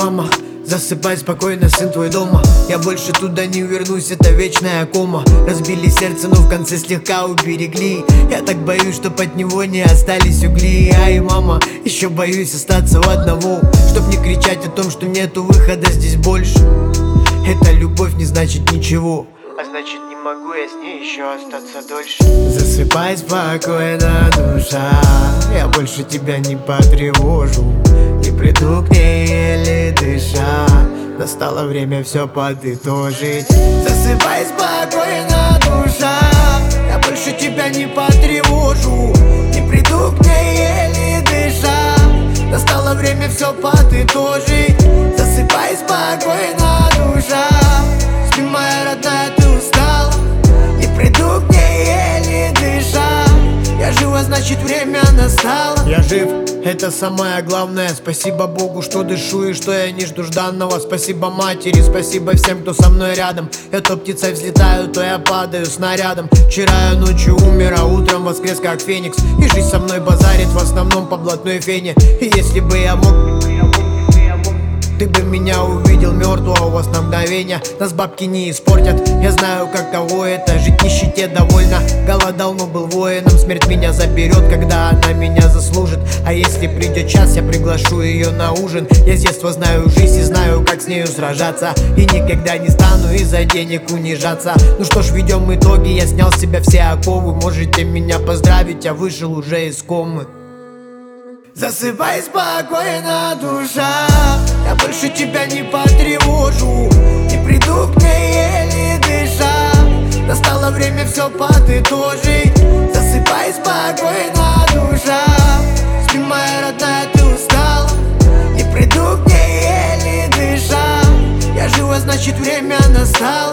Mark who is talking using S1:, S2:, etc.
S1: мама, засыпай спокойно, сын твой дома. Я больше туда не вернусь, это вечная кома. Разбили сердце, но в конце слегка уберегли. Я так боюсь, чтоб от него не остались угли. Ай, мама, еще боюсь остаться у одного, чтоб не кричать о том, что нету выхода здесь больше. Эта любовь не значит ничего, а значит не могу я с ней еще остаться дольше. Засыпай спокойно, душа, я больше тебя не потревожу. Не приду к ней еле дыша, настало время все подытожить. Засыпай спокойно, душа, я больше тебя не потревожу. Не приду к ней еле дыша, настало время все подытожить. Засыпай спокойно, душа, спи, моя родная, ты устала. Не приду к ней еле дыша, я жива, значит время настало. Я жив, это самое главное. Спасибо Богу, что дышу и что я не жду жданного. Спасибо матери, спасибо всем, кто со мной рядом. Я то птицей взлетаю, то я падаю снарядом. Вчера я ночью умер, а утром воскрес как феникс. И жизнь со мной базарит в основном по блатной фене. И если бы я мог, ты бы меня увидел мертвого в мгновение. Нас бабки не испортят, я знаю, каково это жить в нищете довольно. Голодал, но был воином, смерть меня заберет, когда она меня заслужит. А если придет час, я приглашу ее на ужин. Я с детства знаю жизнь и знаю, как с нею сражаться. И никогда не стану из-за денег унижаться. Ну что ж, ведем итоги, я снял с себя все оковы. Можете меня поздравить, я вышел уже из комы. Засыпай спокойно, душа, я больше тебя не потревожу. Не приду к ней еле дыша, настало время все подытожить. Засыпай спокойно, душа, спи, моя родная, ты устала. Не приду к ней еле дыша, я жива, значит время настало.